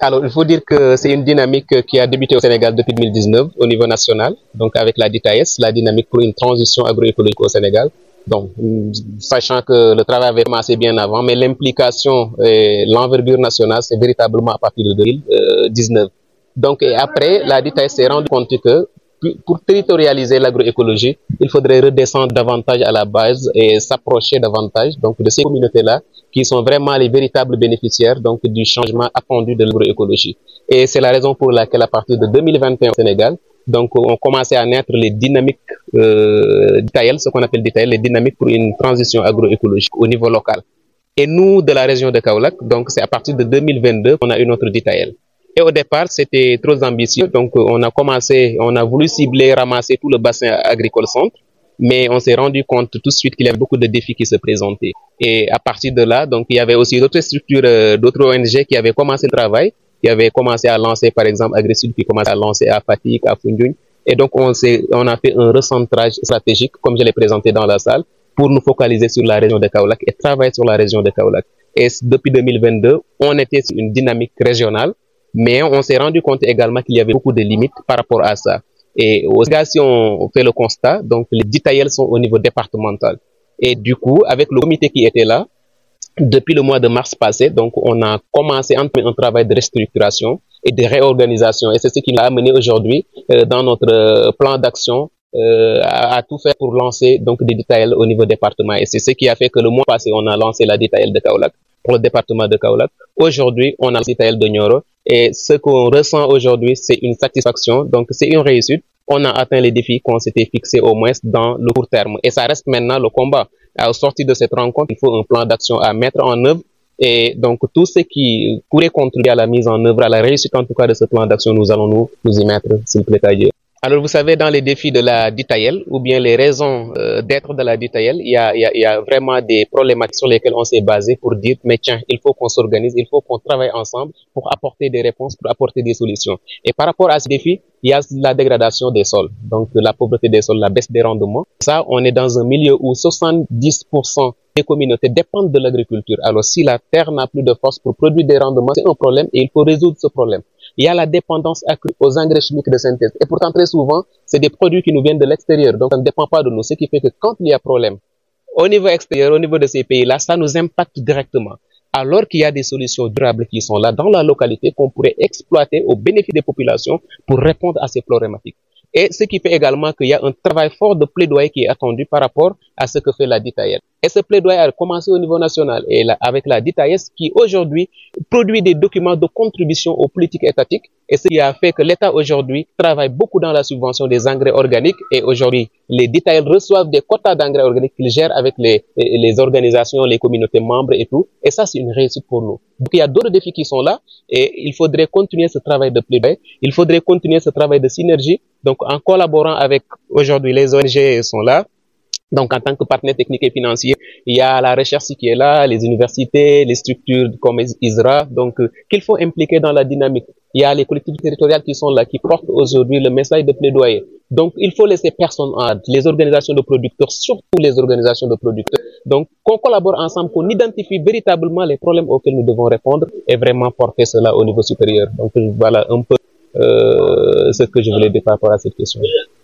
Alors, il faut dire que c'est une dynamique qui a débuté au Sénégal depuis 2019 au niveau national, donc avec la DITAES, la dynamique pour une transition agroécologique au Sénégal. Donc, sachant que le travail avait commencé bien avant, mais l'implication et l'envergure nationale, c'est véritablement à partir de 2019. Donc, et après, la DITAES s'est rendu compte que pour territorialiser l'agroécologie, il faudrait redescendre davantage à la base et s'approcher davantage donc de ces communautés-là qui sont vraiment les véritables bénéficiaires donc du changement attendu de l'agroécologie. Et c'est la raison pour laquelle à partir de 2021 au Sénégal, donc on commençait à naître les dynamiques DITAEL, ce qu'on appelle DITAEL, les dynamiques pour une transition agroécologique au niveau local. Et nous, de la région de Kaolack, donc c'est à partir de 2022 qu'on a eu notre DITAEL. Et au départ, c'était trop ambitieux. Donc, on a voulu cibler, ramasser tout le bassin agricole centre, mais on s'est rendu compte tout de suite qu'il y avait beaucoup de défis qui se présentaient. Et à partir de là, donc, il y avait aussi d'autres structures, d'autres ONG qui avaient commencé le travail, qui avaient commencé à lancer, par exemple, AgriSud, qui commençait à lancer à Fatick, à Foundiougne. Et donc, on a fait un recentrage stratégique, comme je l'ai présenté dans la salle, pour nous focaliser sur la région de Kaolack et travailler sur la région de Kaolack. Et depuis 2022, on était sur une dynamique régionale. Mais on s'est rendu compte également qu'il y avait beaucoup de limites par rapport à ça. Et au Sénégal, si on fait le constat, donc les DITAEL sont au niveau départemental. Et du coup, avec le comité qui était là, depuis le mois de mars passé, donc on a commencé un travail de restructuration et de réorganisation. Et c'est ce qui nous a amené aujourd'hui dans notre plan d'action à tout faire pour lancer donc des DITAEL au niveau département. Et c'est ce qui a fait que le mois passé, on a lancé la DITAEL de Kaolack pour le département de Kaolack. Aujourd'hui, on a la DITAEL de Nioro. Et ce qu'on ressent aujourd'hui, c'est une satisfaction. Donc, c'est une réussite. On a atteint les défis qu'on s'était fixés au moins dans le court terme. Et ça reste maintenant le combat. À sortir de cette rencontre, il faut un plan d'action à mettre en œuvre. Et donc, tout ce qui pourrait contribuer à la mise en œuvre, à la réussite en tout cas de ce plan d'action, nous allons nous y mettre, s'il plaît à Dieu. Alors, vous savez, dans les défis de la DITAEL, ou bien les raisons d'être de la DITAEL, il y a vraiment des problématiques sur lesquelles on s'est basé pour dire, mais tiens, il faut qu'on s'organise, il faut qu'on travaille ensemble pour apporter des réponses, pour apporter des solutions. Et par rapport à ces défis, il y a la dégradation des sols, donc la pauvreté des sols, la baisse des rendements. Ça, on est dans un milieu où 70% des communautés dépendent de l'agriculture. Alors, si la terre n'a plus de force pour produire des rendements, c'est un problème et il faut résoudre ce problème. Il y a la dépendance accrue aux engrais chimiques de synthèse. Et pourtant, très souvent, c'est des produits qui nous viennent de l'extérieur. Donc, ça ne dépend pas de nous. Ce qui fait que quand il y a problème, au niveau extérieur, au niveau de ces pays-là, ça nous impacte directement. Alors qu'il y a des solutions durables qui sont là dans la localité qu'on pourrait exploiter au bénéfice des populations pour répondre à ces problématiques. Et ce qui fait également qu'il y a un travail fort de plaidoyer qui est attendu par rapport à ce que fait la DITAES. Et ce plaidoyer a commencé au niveau national et avec la DITAES qui aujourd'hui produit des documents de contribution aux politiques étatiques et ce qui a fait que l'État aujourd'hui travaille beaucoup dans la subvention des engrais organiques et aujourd'hui les DITAES reçoivent des quotas d'engrais organiques qu'ils gèrent avec les organisations, les communautés membres et tout. Et ça, c'est une réussite pour nous. Donc il y a d'autres défis qui sont là et il faudrait continuer ce travail de plaidoyer, il faudrait continuer ce travail de synergie. Donc en collaborant avec aujourd'hui les ONG sont là. Donc, en tant que partenaire technique et financier, il y a la recherche qui est là, les universités, les structures comme ISRA, donc qu'il faut impliquer dans la dynamique. Il y a les collectivités territoriales qui sont là, qui portent aujourd'hui le message de plaidoyer. Donc, il faut laisser personne en rade, les organisations de producteurs, surtout les organisations de producteurs. Donc, qu'on collabore ensemble, qu'on identifie véritablement les problèmes auxquels nous devons répondre et vraiment porter cela au niveau supérieur. Donc, voilà un peu ce que je voulais dire par rapport à cette question.